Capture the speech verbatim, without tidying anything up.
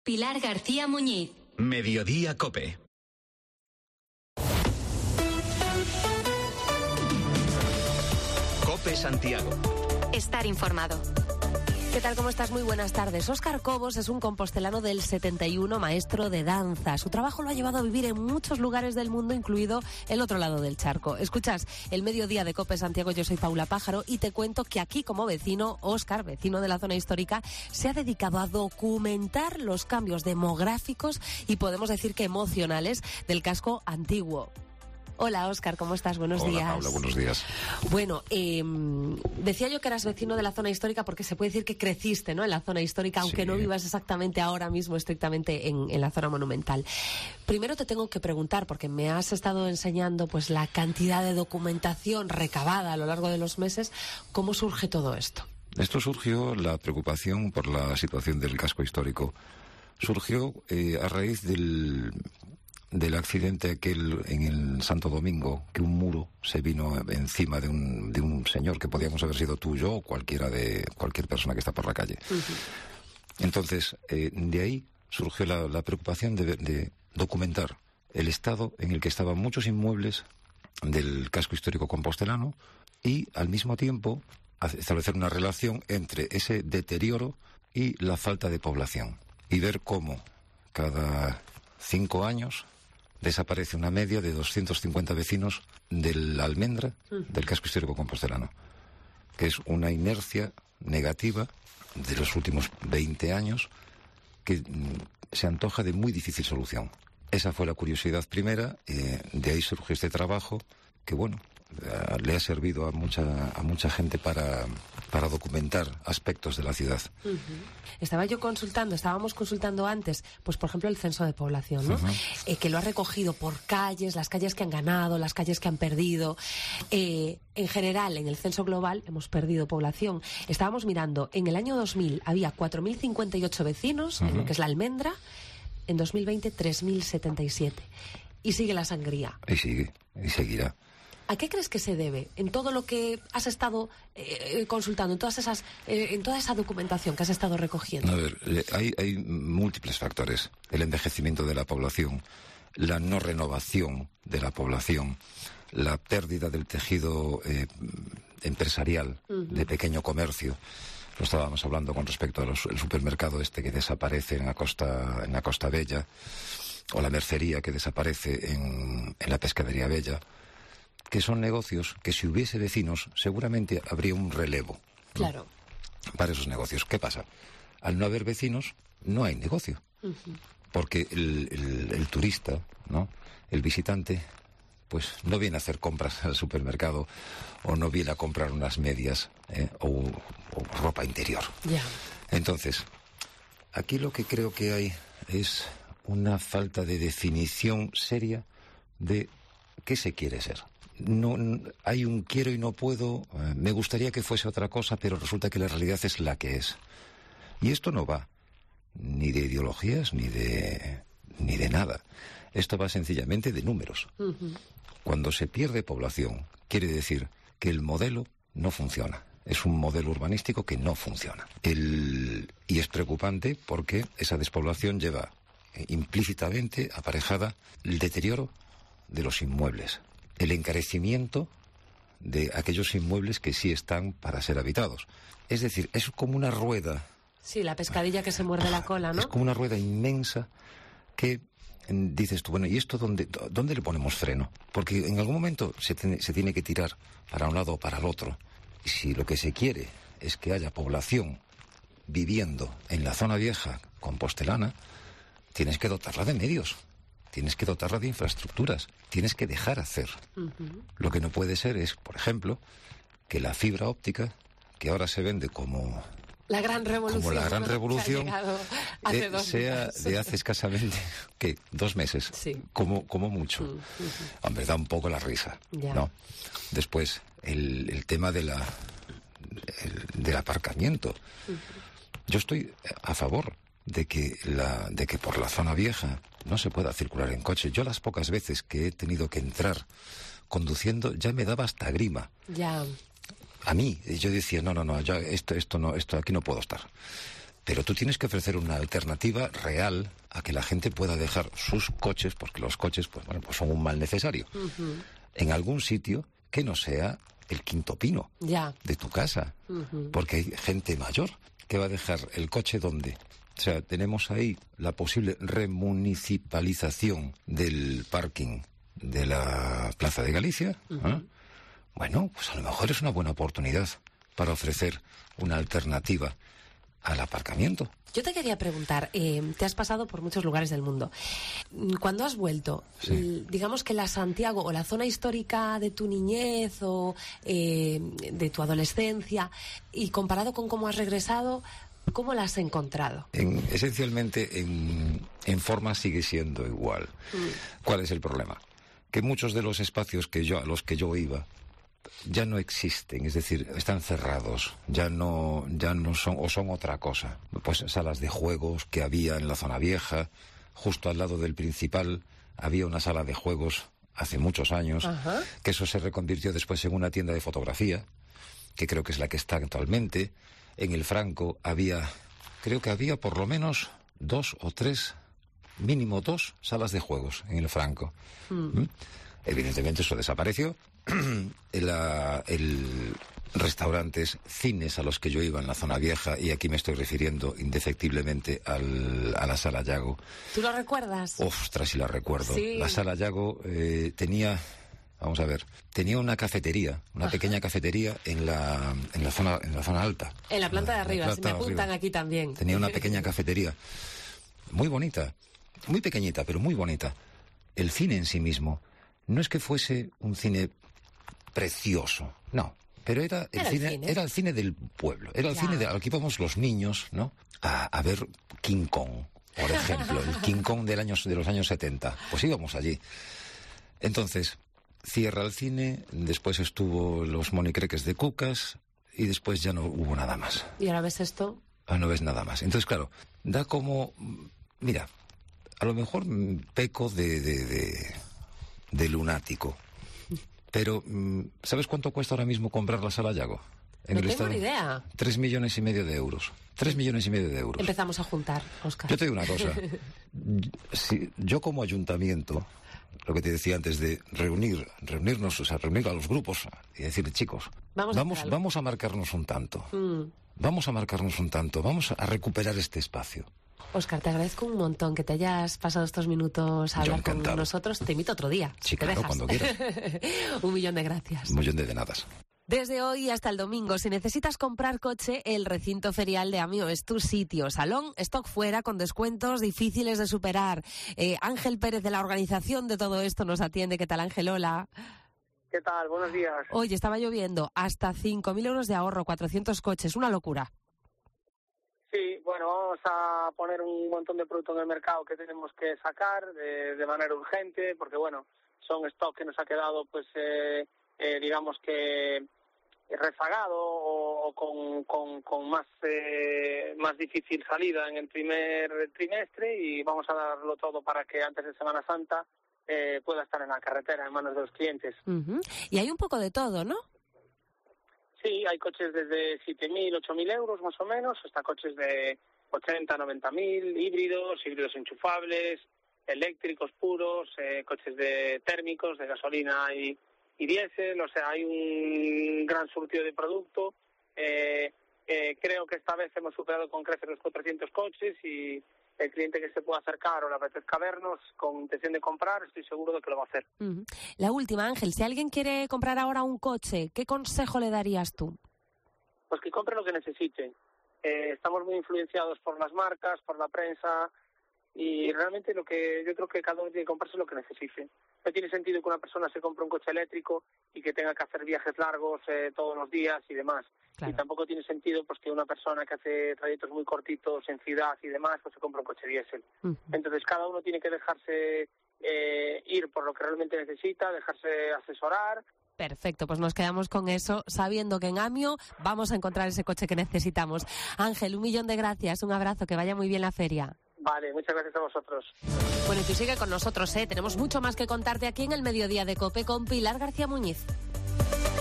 Pilar García Muñiz. Mediodía COPE. COPE Santiago. Estar informado. ¿Qué tal? ¿Cómo estás? Muy buenas tardes. Óscar Cobos es un compostelano del setenta y uno, maestro de danza. Su trabajo lo ha llevado a vivir en muchos lugares del mundo, incluido el otro lado del charco. Escuchas el mediodía de COPE Santiago, yo soy Paula Pájaro y te cuento que aquí como vecino, Óscar, vecino de la zona histórica, se ha dedicado a documentar los cambios demográficos y podemos decir que emocionales del casco antiguo. Hola, Óscar, ¿cómo estás? Buenos Hola, días. Paula, buenos días. Bueno, eh, decía yo que eras vecino de la zona histórica porque se puede decir que creciste, ¿no?, en la zona histórica, aunque sí. no vivas exactamente ahora mismo estrictamente en, en la zona monumental. Primero te tengo que preguntar, porque me has estado enseñando pues la cantidad de documentación recabada a lo largo de los meses, ¿cómo surge todo esto? Esto surgió, la preocupación por la situación del casco histórico, surgió eh, a raíz del... del accidente aquel en el Santo Domingo, que un muro se vino encima de un, de un señor que podíamos haber sido tú, yo o cualquiera de cualquier persona que está por la calle. Uh-huh. Entonces, eh, de ahí surgió la, la preocupación de, de documentar el estado en el que estaban muchos inmuebles del casco histórico compostelano y, al mismo tiempo, establecer una relación entre ese deterioro y la falta de población. Y ver cómo cada cinco años desaparece una media de doscientos cincuenta vecinos del Almendra, del casco histórico compostelano, que es una inercia negativa de los últimos veinte años que mm, se antoja de muy difícil solución. Esa fue la curiosidad primera, eh, de ahí surgió este trabajo que, bueno, eh, le ha servido a mucha a mucha gente para, para documentar aspectos de la ciudad. Uh-huh. Estaba yo consultando, estábamos consultando antes, pues por ejemplo el censo de población, ¿no? Uh-huh. Eh, que lo ha recogido por calles, las calles que han ganado, las calles que han perdido. Eh, en general, en el censo global hemos perdido población. Estábamos mirando, en el año dos mil había cuatro mil cincuenta y ocho vecinos, uh-huh. en lo que es la Almendra, en dos mil veinte tres mil setenta y siete. Y sigue la sangría. Y sigue, y seguirá. ¿A qué crees que se debe en todo lo que has estado eh, consultando, en todas esas, eh, en toda esa documentación que has estado recogiendo? A ver, hay, hay múltiples factores. El envejecimiento de la población, la no renovación de la población, la pérdida del tejido eh, empresarial, uh-huh. de pequeño comercio. Lo estábamos hablando con respecto al supermercado este que desaparece en la Costa, en la Costa Bella, o la mercería que desaparece en, en la Pescadería Bella, que son negocios que si hubiese vecinos seguramente habría un relevo, ¿no?, claro, para esos negocios. ¿Qué pasa? Al no haber vecinos no hay negocio, uh-huh. porque el, el, el turista, ¿no?, el visitante, pues no viene a hacer compras al supermercado o no viene a comprar unas medias eh, o, o ropa interior. Yeah. Entonces, aquí lo que creo que hay es una falta de definición seria de qué se quiere ser. No, hay un quiero y no puedo, eh, me gustaría que fuese otra cosa, pero resulta que la realidad es la que es. Y esto no va ni de ideologías ni de ni de nada. Esto va sencillamente de números. Uh-huh. Cuando se pierde población, quiere decir que el modelo no funciona. Es un modelo urbanístico que no funciona. El, y es preocupante porque esa despoblación lleva eh, implícitamente aparejada el deterioro de los inmuebles, el encarecimiento de aquellos inmuebles que sí están para ser habitados. Es decir, es como una rueda. Sí, la pescadilla que se muerde la cola, ¿no? Es como una rueda inmensa que dices tú, bueno, ¿y esto dónde, dónde le ponemos freno? Porque en algún momento se tiene, se tiene que tirar para un lado o para el otro. Y si lo que se quiere es que haya población viviendo en la zona vieja compostelana, tienes que dotarla de medios. Tienes que dotarla de infraestructuras, tienes que dejar hacer. Uh-huh. Lo que no puede ser es, por ejemplo, que la fibra óptica, que ahora se vende como la gran revolución, como la gran revolución hace eh, dos sea días. de hace escasamente, ¿qué? Dos meses, sí. como, como mucho. Uh-huh. Hombre, da un poco la risa, yeah. ¿no? Después, el, el tema de la el, del aparcamiento. Uh-huh. Yo estoy a favor de que la de que por la zona vieja no se pueda circular en coche. Yo las pocas veces que he tenido que entrar conduciendo ya me daba hasta grima. Ya. A mí, yo decía, no, no, no, ya esto, esto no, esto aquí no puedo estar. pero tú tienes que ofrecer una alternativa real a que la gente pueda dejar sus coches, porque los coches pues, bueno, pues son un mal necesario, uh-huh. en algún sitio que no sea el Quinto Pino ya. de tu casa, uh-huh. porque hay gente mayor que va a dejar el coche ¿dónde? O sea, tenemos ahí la posible remunicipalización del parking de la Plaza de Galicia. Uh-huh. ¿eh? Bueno, pues a lo mejor es una buena oportunidad para ofrecer una alternativa al aparcamiento. Yo te quería preguntar, eh, te has pasado por muchos lugares del mundo. Cuando has vuelto, sí. digamos que la Santiago o la zona histórica de tu niñez o eh, de tu adolescencia, y comparado con cómo has regresado, ¿cómo la has encontrado? En, esencialmente, en, en forma sigue siendo igual. Mm. ¿Cuál es el problema? Que muchos de los espacios que yo, a los que yo iba ya no existen, es decir, están cerrados, ya no, ya no son, o son otra cosa. Pues salas de juegos que había en la zona vieja, justo al lado del principal, había una sala de juegos hace muchos años, Ajá. que eso se reconvirtió después en una tienda de fotografía, que creo que es la que está actualmente. En el Franco había, creo que había por lo menos dos o tres, mínimo dos salas de juegos en el Franco. Mm. ¿Mm? Evidentemente eso desapareció. el, el restaurantes, cines a los que yo iba en la zona vieja, y aquí me estoy refiriendo indefectiblemente al, a la Sala Yago. ¿Tú lo recuerdas? Ostras, sí la recuerdo. Sí. La Sala Yago eh, tenía, vamos a ver, tenía una cafetería, una Ajá. pequeña cafetería en la, en la zona, en la zona alta. En la planta de arriba, planta si me apuntan arriba. Aquí también. Tenía una pequeña cafetería, muy bonita, muy pequeñita, pero muy bonita. El cine en sí mismo no es que fuese un cine precioso, no, pero era el, era cine, el cine, era el cine del pueblo, era el ya. cine de al que íbamos los niños, ¿no? A, a ver King Kong, por ejemplo, el King Kong del año, de los años setenta, pues íbamos allí. Entonces, cierra el cine, después estuvo los monicreques de Cucas, y después ya no hubo nada más. ¿Y ahora ves esto? Ah, no ves nada más. Entonces, claro, da como, mira, a lo mejor peco de, de, de, de lunático. Pero, ¿sabes cuánto cuesta ahora mismo comprar la Sala Yago? En no el tengo estado? Ni idea. Tres millones y medio de euros. Tres millones y medio de euros. Empezamos a juntar, Óscar. Yo te digo una cosa. Si yo como ayuntamiento, lo que te decía antes de reunir, reunirnos, o sea, reunir a los grupos y decirle, chicos, vamos, vamos, a, vamos a marcarnos un tanto. Mm. Vamos a marcarnos un tanto. Vamos a recuperar este espacio. Óscar, te agradezco un montón que te hayas pasado estos minutos a hablar con nosotros. Te invito otro día. Sí, claro, cuando quieras. Un millón de gracias. Un millón de de nadas. Desde hoy hasta el domingo, si necesitas comprar coche, el recinto ferial de Amio es tu sitio. Salón, stock fuera, con descuentos difíciles de superar. Eh, Ángel Pérez, de la organización de todo esto, nos atiende. ¿Qué tal, Ángel? Hola. ¿Qué tal? Buenos días. Oye, estaba lloviendo. Hasta cinco mil euros de ahorro, cuatrocientos coches. Una locura. Sí, bueno, vamos a poner un montón de productos en el mercado que tenemos que sacar de, de manera urgente, porque bueno, son stock que nos ha quedado, pues, eh, eh, digamos que rezagado o, o con, con, con más eh, más difícil salida en el primer trimestre, y vamos a darlo todo para que antes de Semana Santa eh, pueda estar en la carretera, en manos de los clientes. Uh-huh. Y hay un poco de todo, ¿no? Sí, hay coches desde siete mil, ocho mil euros más o menos, hasta coches de ochenta, noventa mil, híbridos, híbridos enchufables, eléctricos puros, eh, coches de térmicos, de gasolina y, y diésel. O sea, hay un gran surtido de producto. Eh, eh, creo que esta vez hemos superado con creces los cuatrocientos coches, y el cliente que se pueda acercar o le apetezca vernos con intención de comprar, estoy seguro de que lo va a hacer. Uh-huh. La última, Ángel, si alguien quiere comprar ahora un coche, ¿qué consejo le darías tú? Pues que compre lo que necesite. Eh, estamos muy influenciados por las marcas, por la prensa, y realmente lo que yo creo que cada uno tiene que comprarse lo que necesite. No tiene sentido que una persona se compre un coche eléctrico y que tenga que hacer viajes largos eh, todos los días y demás. Claro. Y tampoco tiene sentido pues que una persona que hace trayectos muy cortitos en ciudad y demás pues se compre un coche diésel. Uh-huh. Entonces cada uno tiene que dejarse eh, ir por lo que realmente necesita, dejarse asesorar. Perfecto, pues nos quedamos con eso, sabiendo que en Amio vamos a encontrar ese coche que necesitamos. Ángel, un millón de gracias, un abrazo, que vaya muy bien la feria. Vale, muchas gracias a vosotros. Bueno, y tú sigue con nosotros, ¿eh? Tenemos mucho más que contarte aquí en el Mediodía de COPE con Pilar García Muñiz.